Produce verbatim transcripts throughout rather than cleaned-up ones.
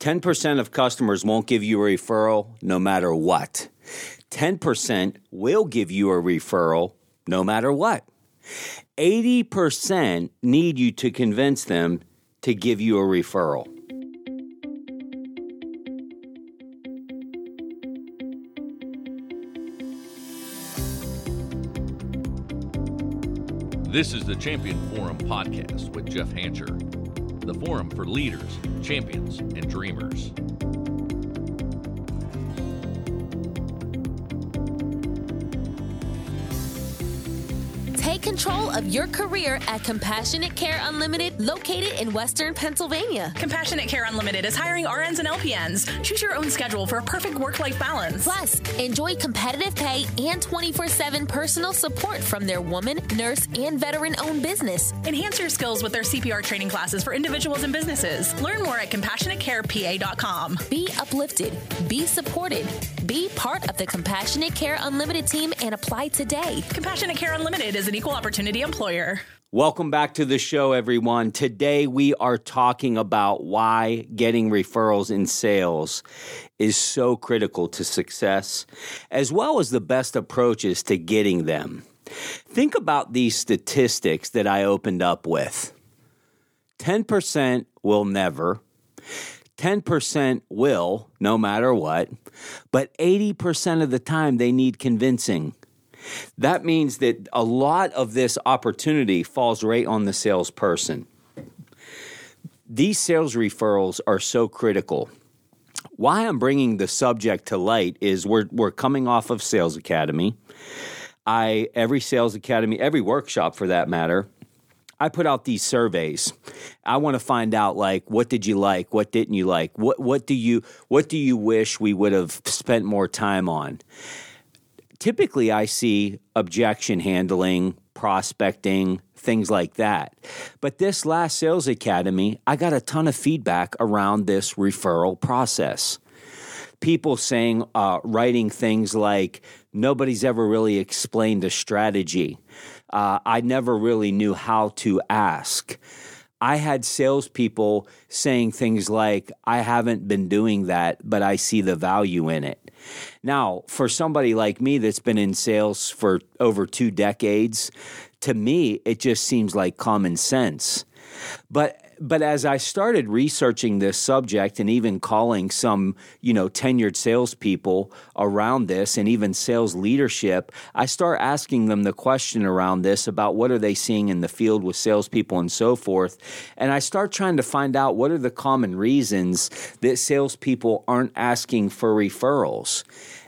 ten percent of customers won't give you a referral no matter what. ten percent will give you a referral no matter what. eighty percent need you to convince them to give you a referral. This is the Champion Forum podcast with Jeff Hancher, the forum for leaders, champions, and dreamers. Take control of your career at Compassionate Care Unlimited, located in Western Pennsylvania. Compassionate Care Unlimited is hiring R Ns and L P Ns. Choose your own schedule for a perfect work-life balance. Plus, enjoy competitive pay and twenty-four seven personal support from their woman, nurse, and veteran-owned business. Enhance your skills with their C P R training classes for individuals and businesses. Learn more at compassionate care p a dot com. Be uplifted. Be supported. Be part of the Compassionate Care Unlimited team and apply today. Compassionate Care Unlimited is an equal opportunity employer. Welcome back to the show, everyone. Today we are talking about why getting referrals in sales is so critical to success, as well as the best approaches to getting them. Think about these statistics that I opened up with. ten percent will never. ten percent will, no matter what. But eighty percent of the time they need convincing. That means that a lot of this opportunity falls right on the salesperson. These sales referrals are so critical. Why I'm bringing the subject to light is we're we're coming off of Sales Academy. I every Sales Academy, every workshop for that matter, I put out these surveys. I want to find out, like, what did you like? What didn't you like? What what do you what do you wish we would have spent more time on? Typically, I see objection handling, prospecting, things like that. But this last Sales Academy, I got a ton of feedback around this referral process. People saying, uh, writing things like, nobody's ever really explained a strategy. Uh, I never really knew how to ask. I had salespeople saying things like, I haven't been doing that, but I see the value in it. Now, for somebody like me that's been in sales for over two decades, to me, it just seems like common sense. But But as I started researching this subject and even calling some, you know, tenured salespeople around this and even sales leadership, I start asking them the question around this about what are they seeing in the field with salespeople and so forth. And I start trying to find out what are the common reasons that salespeople aren't asking for referrals.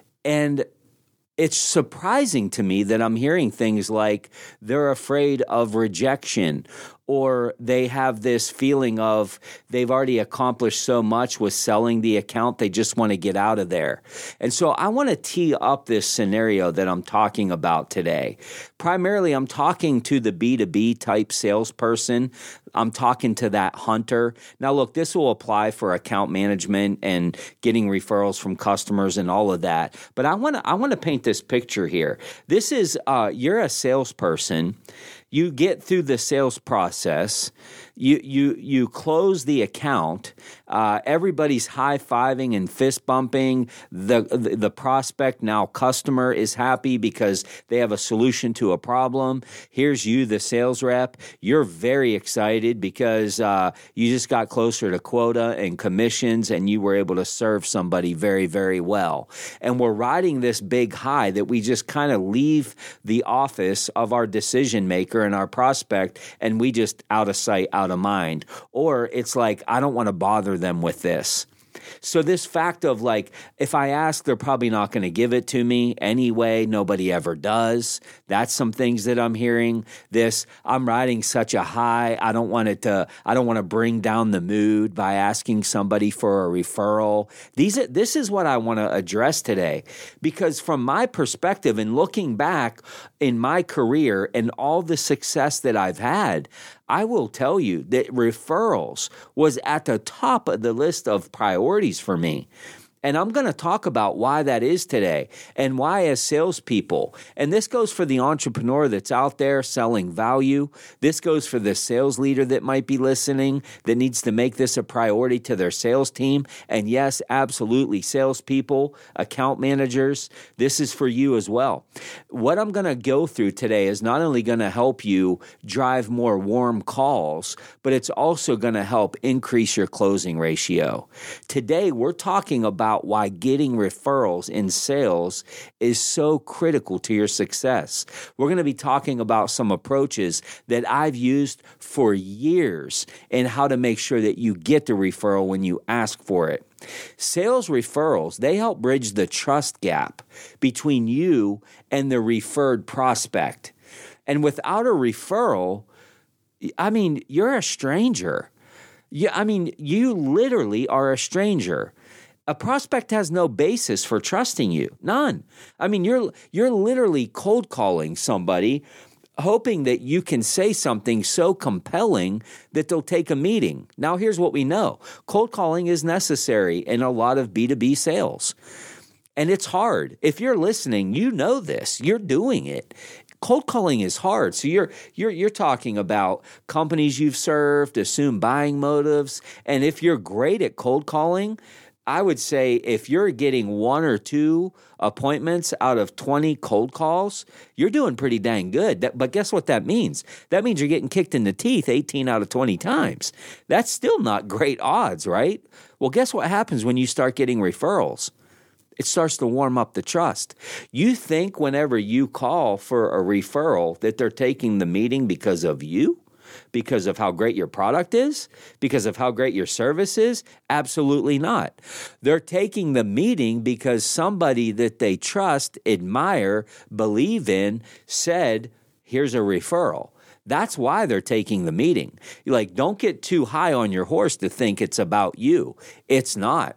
And it's surprising to me that I'm hearing things like they're afraid of rejection, or they have this feeling of they've already accomplished so much with selling the account, they just want to get out of there. And so I want to tee up this scenario that I'm talking about today. Primarily, I'm talking to the B two B type salesperson. I'm talking to that hunter. Now, look, this will apply for account management and getting referrals from customers and all of that. But I want to I want to paint this picture here. This is uh, you're a salesperson. You get through the sales process. You you you close the account. Uh, everybody's high-fiving and fist bumping. The, the the prospect, now customer, is happy because they have a solution to a problem. Here's you, the sales rep. You're very excited because uh, you just got closer to quota and commissions, and you were able to serve somebody very, very well. And we're riding this big high that we just kind of leave the office of our decision maker and our prospect, and we just out of sight, out of mind. Or it's like, I don't want to bother them with this. So this fact of like, if I ask, they're probably not going to give it to me anyway. Nobody ever does. That's some things that I'm hearing. This, I'm riding such a high. I don't want it to, I don't want to bring down the mood by asking somebody for a referral. These, this is what I want to address today, because from my perspective and looking back in my career and all the success that I've had, I will tell you that referrals was at the top of the list of priorities for me. And I'm going to talk about why that is today and why as salespeople, and this goes for the entrepreneur that's out there selling value. This goes for the sales leader that might be listening that needs to make this a priority to their sales team. And yes, absolutely, salespeople, account managers, this is for you as well. What I'm going to go through today is not only going to help you drive more warm calls, but it's also going to help increase your closing ratio. Today, we're talking about why getting referrals in sales is so critical to your success. We're going to be talking about some approaches that I've used for years and how to make sure that you get the referral when you ask for it. Sales referrals, they help bridge the trust gap between you and the referred prospect. And without a referral, I mean, you're a stranger. Yeah, I mean, you literally are a stranger. A prospect has no basis for trusting you. None. I mean, you're you're literally cold calling somebody, hoping that you can say something so compelling that they'll take a meeting. Now, here's what we know. Cold calling is necessary in a lot of B two B sales. And it's hard. If you're listening, you know this. You're doing it. Cold calling is hard. So you're you're you're talking about companies you've served, assumed buying motives, and if you're great at cold calling, I would say if you're getting one or two appointments out of twenty cold calls, you're doing pretty dang good. That, but guess what that means? That means you're getting kicked in the teeth eighteen out of twenty times. That's still not great odds, right? Well, guess what happens when you start getting referrals? It starts to warm up the trust. You think whenever you call for a referral that they're taking the meeting because of you? Because of how great your product is? Because of how great your service is? Absolutely not. They're taking the meeting because somebody that they trust, admire, believe in, said, here's a referral. That's why they're taking the meeting. You're like, don't get too high on your horse to think it's about you. It's not.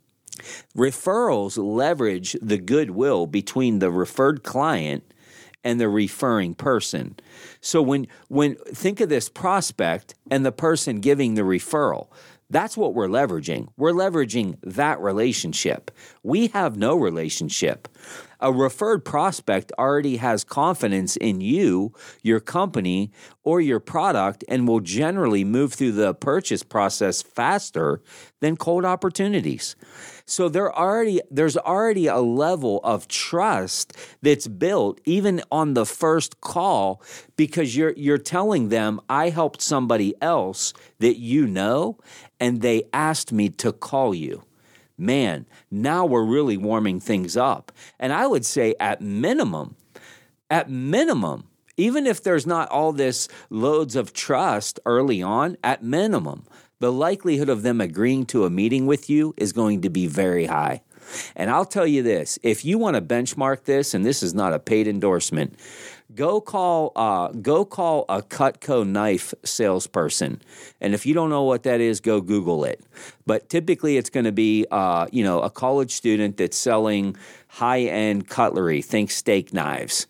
Referrals leverage the goodwill between the referred client and the referring person. So when when think of this prospect and the person giving the referral, that's what we're leveraging. We're leveraging that relationship. We have no relationship. A referred prospect already has confidence in you, your company, or your product, and will generally move through the purchase process faster than cold opportunities. So there already there's already a level of trust that's built even on the first call because you're you're telling them, I helped somebody else that you know, and they asked me to call you. Man, now we're really warming things up. And I would say at minimum, at minimum, even if there's not all this loads of trust early on, at minimum, the likelihood of them agreeing to a meeting with you is going to be very high. And I'll tell you this, if you want to benchmark this, and this is not a paid endorsement, go call uh, go call a Cutco knife salesperson. And if you don't know what that is, go Google it. But typically it's going to be uh, you know, a college student that's selling high-end cutlery, think steak knives.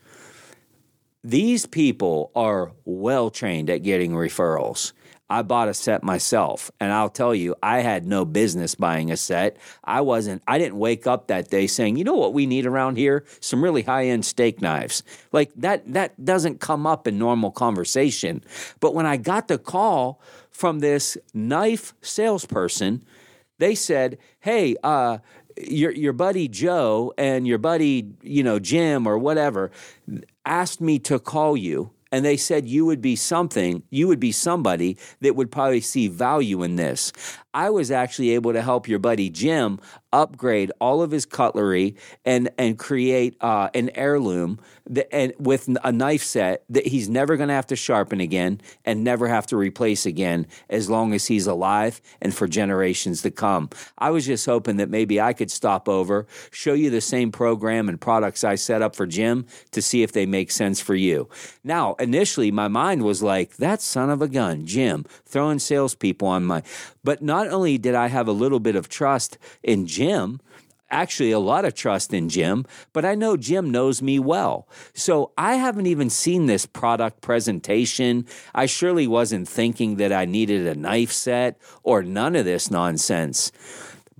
These people are well-trained at getting referrals. I bought a set myself, and I'll tell you, I had no business buying a set. I wasn't, I didn't wake up that day saying, you know what we need around here? Some really high-end steak knives. Like that, that doesn't come up in normal conversation. But when I got the call from this knife salesperson, they said, hey, uh, your your buddy Joe and your buddy, you know, Jim or whatever asked me to call you. And they said you would be something, you would be somebody that would probably see value in this. I was actually able to help your buddy Jim upgrade all of his cutlery and and create uh, an heirloom that, and with a knife set that he's never going to have to sharpen again and never have to replace again as long as he's alive and for generations to come. I was just hoping that maybe I could stop over, show you the same program and products I set up for Jim to see if they make sense for you. Now, initially, my mind was like, that son of a gun, Jim, throwing salespeople on my... But not only did I have a little bit of trust in Jim, actually a lot of trust in Jim, but I know Jim knows me well. So I haven't even seen this product presentation. I surely wasn't thinking that I needed a knife set or none of this nonsense. But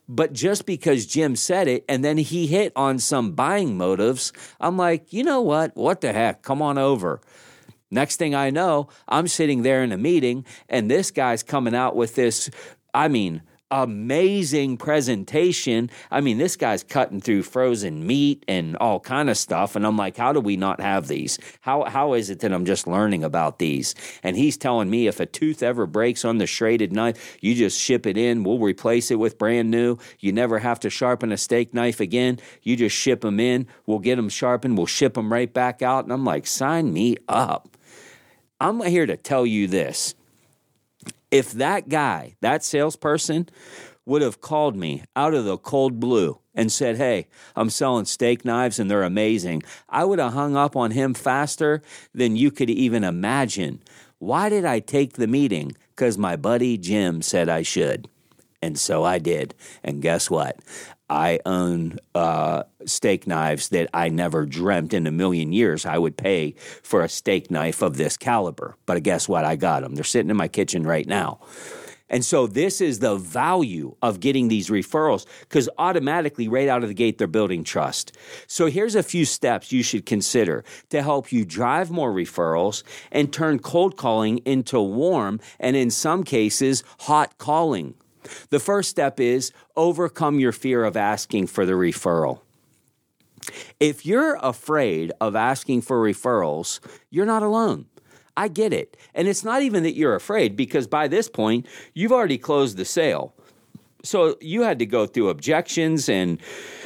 But just because Jim said it and then he hit on some buying motives, I'm like, you know what? What the heck? Come on over. Next thing I know, I'm sitting there in a meeting and this guy's coming out with this, I mean, amazing presentation. I mean, this guy's cutting through frozen meat and all kind of stuff. And I'm like, how do we not have these? How How is it that I'm just learning about these? And he's telling me if a tooth ever breaks on the serrated knife, you just ship it in. We'll replace it with brand new. You never have to sharpen a steak knife again. You just ship them in. We'll get them sharpened. We'll ship them right back out. And I'm like, sign me up. I'm here to tell you this. If that guy, that salesperson, would have called me out of the cold blue and said, hey, I'm selling steak knives and they're amazing, I would have hung up on him faster than you could even imagine. Why did I take the meeting? Because my buddy Jim said I should. And so I did. And guess what? I own uh, steak knives that I never dreamt in a million years I would pay for a steak knife of this caliber. But guess what? I got them. They're sitting in my kitchen right now. And so this is the value of getting these referrals, because automatically right out of the gate, they're building trust. So here's a few steps you should consider to help you drive more referrals and turn cold calling into warm and in some cases, hot calling. The first step is overcome your fear of asking for the referral. If you're afraid of asking for referrals, you're not alone. I get it. And it's not even that you're afraid, because by this point, you've already closed the sale. So you had to go through objections and,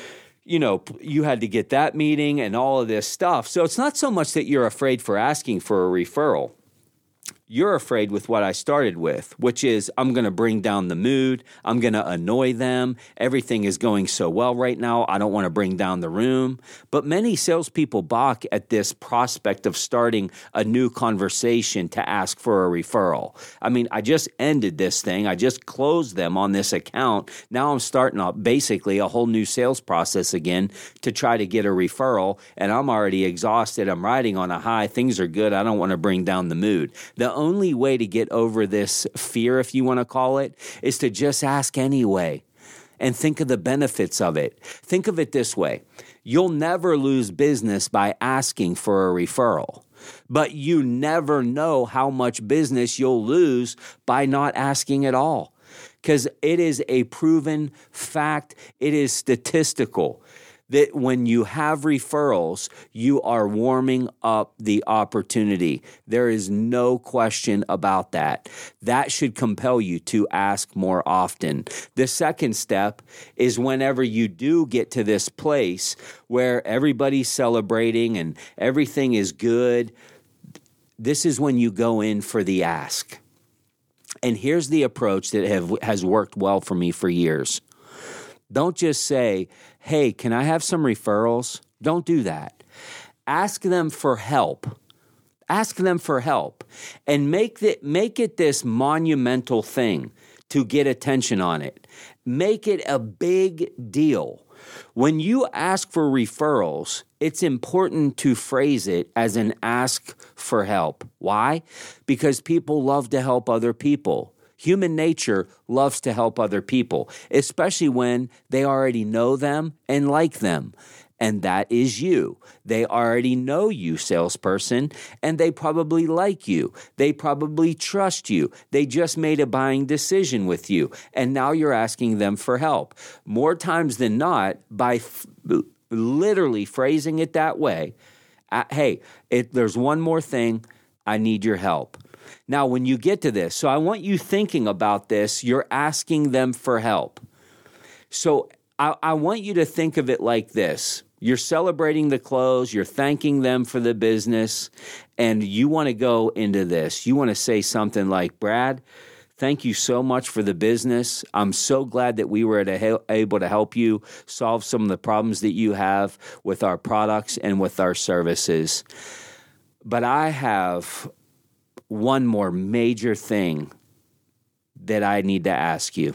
you know, you had to get that meeting and all of this stuff. So it's not so much that you're afraid for asking for a referral. You're afraid with what I started with, which is I'm going to bring down the mood. I'm going to annoy them. Everything is going so well right now. I don't want to bring down the room. But many salespeople balk at this prospect of starting a new conversation to ask for a referral. I mean, I just ended this thing. I just closed them on this account. Now I'm starting up basically a whole new sales process again to try to get a referral. And I'm already exhausted. I'm riding on a high. Things are good. I don't want to bring down the mood. The only way to get over this fear, if you want to call it, is to just ask anyway and think of the benefits of it. Think of it this way. You'll never lose business by asking for a referral, but you never know how much business you'll lose by not asking at all, because it is a proven fact. It is statistical that when you have referrals, you are warming up the opportunity. There is no question about that. That should compel you to ask more often. The second step is whenever you do get to this place where everybody's celebrating and everything is good, this is when you go in for the ask. And here's the approach that have, has worked well for me for years. Don't just say, hey, can I have some referrals? Don't do that. Ask them for help. Ask them for help and make it, make it this monumental thing to get attention on it. Make it a big deal. When you ask for referrals, it's important to phrase it as an ask for help. Why? Because people love to help other people. Human nature loves to help other people, especially when they already know them and like them. And that is you. They already know you, salesperson, and they probably like you. They probably trust you. They just made a buying decision with you, and now you're asking them for help. More times than not, by f- literally phrasing it that way, uh, hey, if there's one more thing, I need your help. Now, when you get to this, so I want you thinking about this, you're asking them for help. So I, I want you to think of it like this. You're celebrating the close, you're thanking them for the business, and you want to go into this. You want to say something like, Brad, thank you so much for the business. I'm so glad that we were able to help you solve some of the problems that you have with our products and with our services. But I have one more major thing that I need to ask you.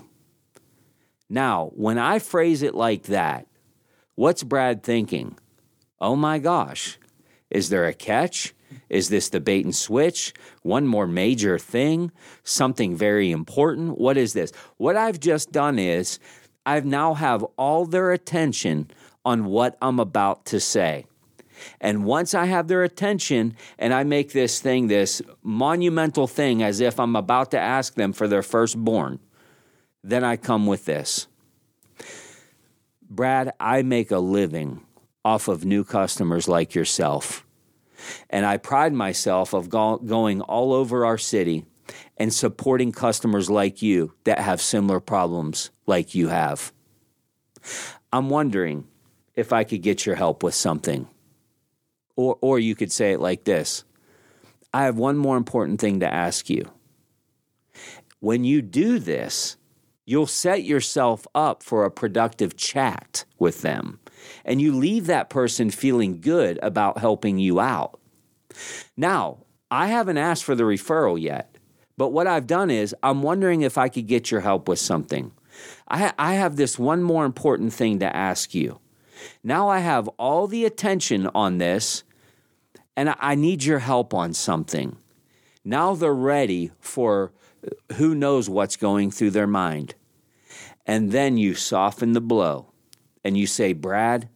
Now, when I phrase it like that, what's Brad thinking? Oh my gosh, is there a catch? Is this the bait and switch? One more major thing? Something very important? What is this? What I've just done is I now have all their attention on what I'm about to say. And once I have their attention and I make this thing, this monumental thing, as if I'm about to ask them for their firstborn, then I come with this. Brad, I make a living off of new customers like yourself. And I pride myself of go- going all over our city and supporting customers like you that have similar problems like you have. I'm wondering if I could get your help with something. Or, or you could say it like this. I have one more important thing to ask you. When you do this, you'll set yourself up for a productive chat with them, and you leave that person feeling good about helping you out. Now, I haven't asked for the referral yet, but what I've done is I'm wondering if I could get your help with something. I, ha- I have this one more important thing to ask you. Now I have all the attention on this, and I, I need your help on something. Now they're ready for who knows what's going through their mind. And then you soften the blow and you say, Brad,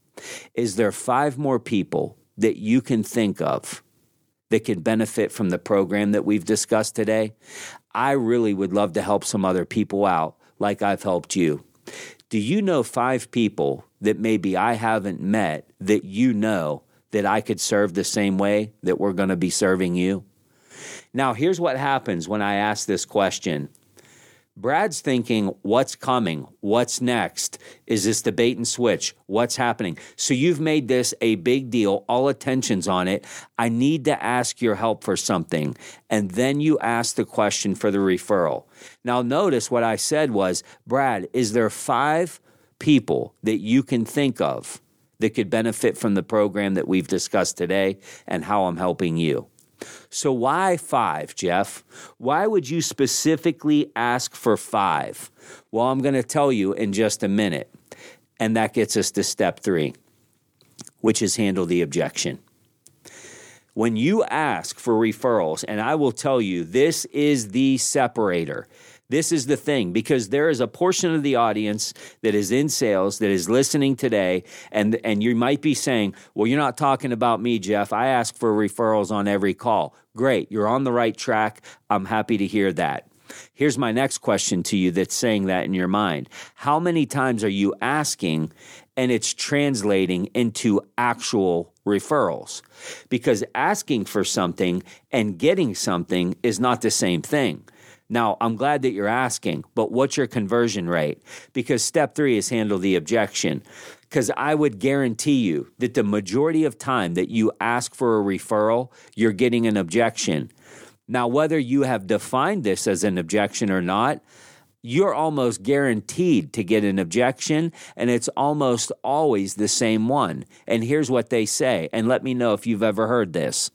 is there five more people that you can think of that could benefit from the program that we've discussed today? I really would love to help some other people out like I've helped you. Do you know five people that maybe I haven't met that you know that I could serve the same way that we're going to be serving you? Now, here's what happens when I ask this question. Brad's thinking, what's coming? What's next? Is this the bait and switch? What's happening? So you've made this a big deal. All attention's on it. I need to ask your help for something. And then you ask the question for the referral. Now notice what I said was, Brad, is there five people that you can think of that could benefit from the program that we've discussed today and how I'm helping you? So why five, Jeff? Why would you specifically ask for five? Well, I'm going to tell you in just a minute. And that gets us to step three, which is handle the objection. When you ask for referrals, and I will tell you, this is the separator. This is the thing, because there is a portion of the audience that is in sales that is listening today, and, and you might be saying, well, you're not talking about me, Jeff. I ask for referrals on every call. Great. You're on the right track. I'm happy to hear that. Here's my next question to you that's saying that in your mind. How many times are you asking and it's translating into actual referrals? Because asking for something and getting something is not the same thing. Now, I'm glad that you're asking, but what's your conversion rate? Because step three is handle the objection. Because I would guarantee you that the majority of time that you ask for a referral, you're getting an objection. Now, whether you have defined this as an objection or not, you're almost guaranteed to get an objection, and it's almost always the same one. And here's what they say, and let me know if you've ever heard this.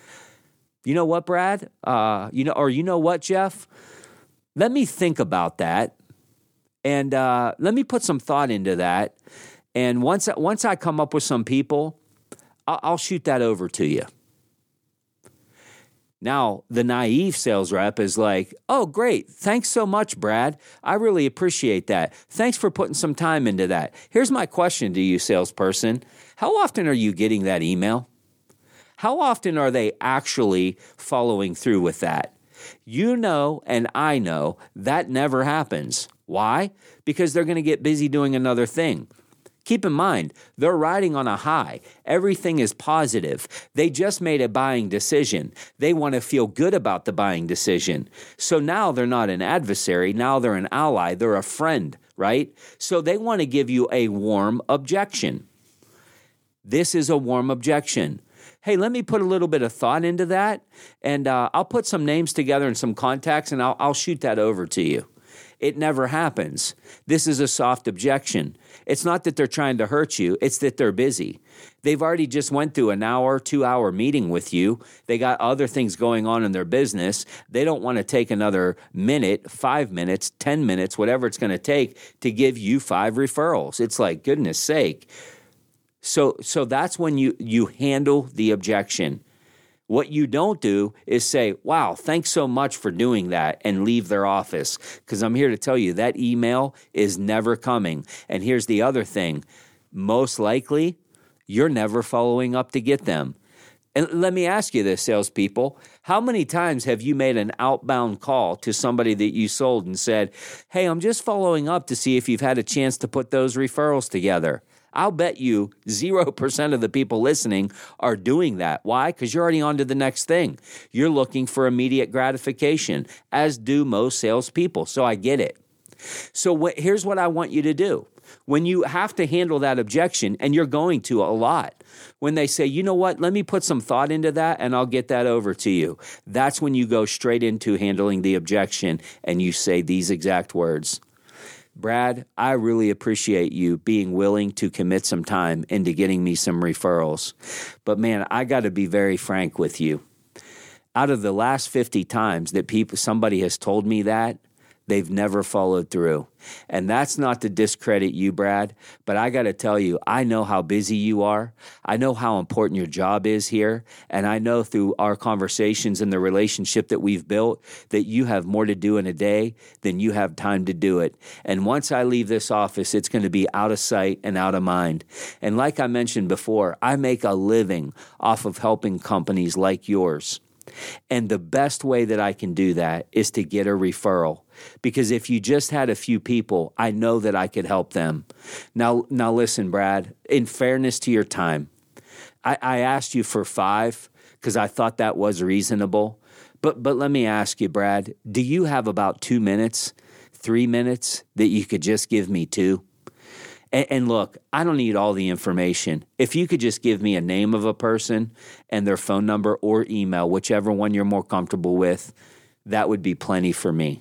You know what, Brad? Uh, you know, or you know what, Jeff? Let me think about that, and uh, let me put some thought into that. And once once I come up with some people, I'll, I'll shoot that over to you. Now, the naive sales rep is like, oh, great. Thanks so much, Brad. I really appreciate that. Thanks for putting some time into that. Here's my question to you, salesperson. How often are you getting that email? How often are they actually following through with that? You know, and I know that never happens. Why? Because they're going to get busy doing another thing. Keep in mind, they're riding on a high. Everything is positive. They just made a buying decision. They want to feel good about the buying decision. So now they're not an adversary. Now they're an ally. They're a friend, right? So they want to give you a warm objection. This is a warm objection. Hey, let me put a little bit of thought into that, and uh, I'll put some names together and some contacts, and I'll, I'll shoot that over to you. It never happens. This is a soft objection. It's not that they're trying to hurt you. It's that they're busy. They've already just went through an hour, two-hour meeting with you. They got other things going on in their business. They don't want to take another minute, five minutes, ten minutes, whatever it's going to take to give you five referrals. It's like, goodness sake. So so that's when you, you handle the objection. What you don't do is say, wow, thanks so much for doing that, and leave their office. Because I'm here to tell you that email is never coming. And here's the other thing. Most likely, you're never following up to get them. And let me ask you this, salespeople. How many times have you made an outbound call to somebody that you sold and said, hey, I'm just following up to see if you've had a chance to put those referrals together? I'll bet you zero percent of the people listening are doing that. Why? Because you're already on to the next thing. You're looking for immediate gratification, as do most salespeople. So I get it. So wh- here's what I want you to do. When you have to handle that objection, and you're going to a lot, when they say, you know what, let me put some thought into that and I'll get that over to you. That's when you go straight into handling the objection and you say these exact words. Brad, I really appreciate you being willing to commit some time into getting me some referrals. But man, I got to be very frank with you. Out of the last fifty times that people, somebody has told me that, they've never followed through. And that's not to discredit you, Brad, but I got to tell you, I know how busy you are. I know how important your job is here. And I know through our conversations and the relationship that we've built that you have more to do in a day than you have time to do it. And once I leave this office, it's going to be out of sight and out of mind. And like I mentioned before, I make a living off of helping companies like yours. And the best way that I can do that is to get a referral. Because if you just had a few people, I know that I could help them. Now, now listen, Brad, in fairness to your time, I, I asked you for five because I thought that was reasonable. But, but let me ask you, Brad, do you have about two minutes, three minutes that you could just give me two? And, and look, I don't need all the information. If you could just give me a name of a person and their phone number or email, whichever one you're more comfortable with, that would be plenty for me.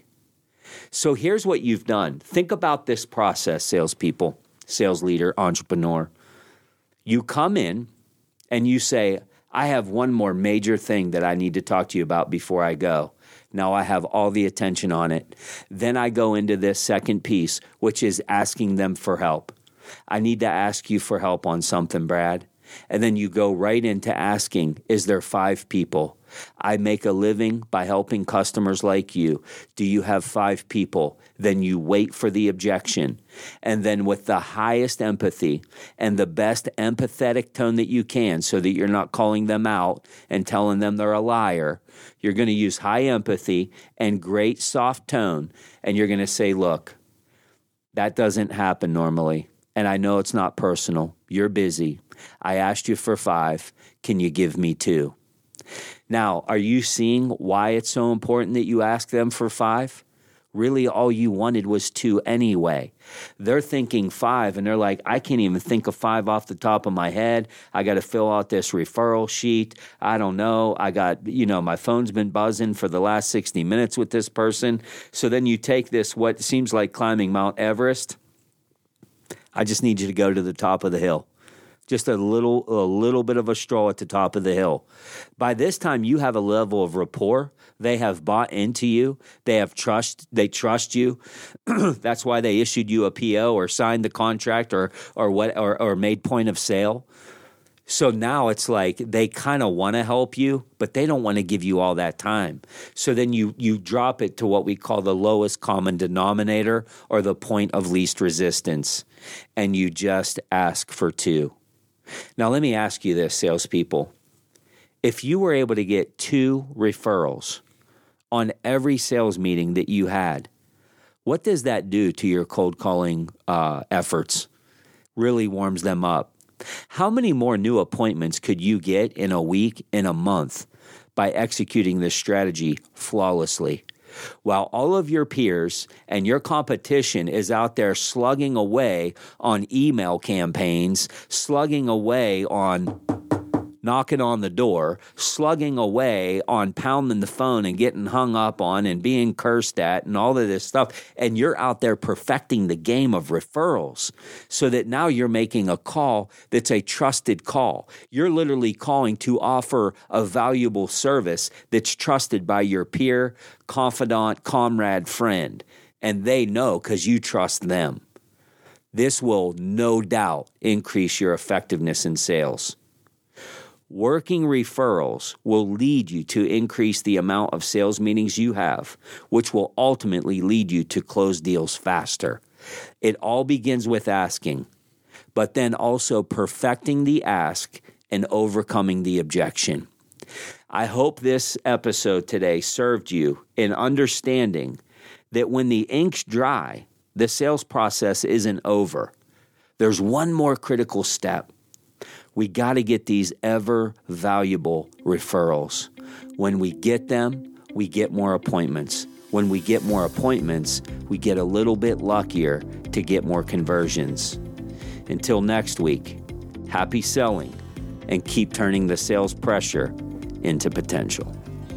So here's what you've done. Think about this process, salespeople, sales leader, entrepreneur. You come in and you say, I have one more major thing that I need to talk to you about before I go. Now I have all the attention on it. Then I go into this second piece, which is asking them for help. I need to ask you for help on something, Brad. And then you go right into asking, is there five people? I make a living by helping customers like you. Do you have five people? Then you wait for the objection. And then with the highest empathy and the best empathetic tone that you can so that you're not calling them out and telling them they're a liar, you're going to use high empathy and great soft tone. And you're going to say, look, that doesn't happen normally. And I know it's not personal. You're busy. I asked you for five. Can you give me two? Now, are you seeing why it's so important that you ask them for five? Really, all you wanted was two anyway. They're thinking five, and they're like, I can't even think of five off the top of my head. I got to fill out this referral sheet. I don't know. I got, you know, my phone's been buzzing for the last sixty minutes with this person. So then you take this, what seems like climbing Mount Everest. I just need you to go to the top of the hill. Just a little a little bit of a stroll at the top of the hill. By this time, you have a level of rapport. They have bought into you. They have trust. They trust you. That's why they issued you a P O or signed the contract or or what or, or made point of sale. So now it's like they kind of want to help you, but they don't want to give you all that time. So then you you drop it to what we call the lowest common denominator or the point of least resistance, and you just ask for two. Now, let me ask you this, salespeople. If you were able to get two referrals on every sales meeting that you had, what does that do to your cold calling uh, efforts? Really warms them up. How many more new appointments could you get in a week, in a month, by executing this strategy flawlessly? While all of your peers and your competition is out there slugging away on email campaigns, slugging away on knocking on the door, slugging away on pounding the phone and getting hung up on and being cursed at and all of this stuff, and you're out there perfecting the game of referrals so that now you're making a call that's a trusted call. You're literally calling to offer a valuable service that's trusted by your peer, confidant, comrade, friend, and they know because you trust them. This will no doubt increase your effectiveness in sales. Working referrals will lead you to increase the amount of sales meetings you have, which will ultimately lead you to close deals faster. It all begins with asking, but then also perfecting the ask and overcoming the objection. I hope this episode today served you in understanding that when the ink's dry, the sales process isn't over. There's one more critical step. We got to get these ever valuable referrals. When we get them, we get more appointments. When we get more appointments, we get a little bit luckier to get more conversions. Until next week, happy selling and keep turning the sales pressure into potential.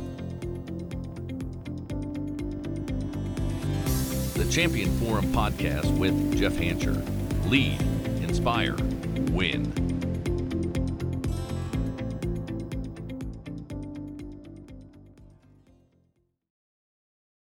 The Champion Forum Podcast with Jeff Hancher. Lead, inspire, win.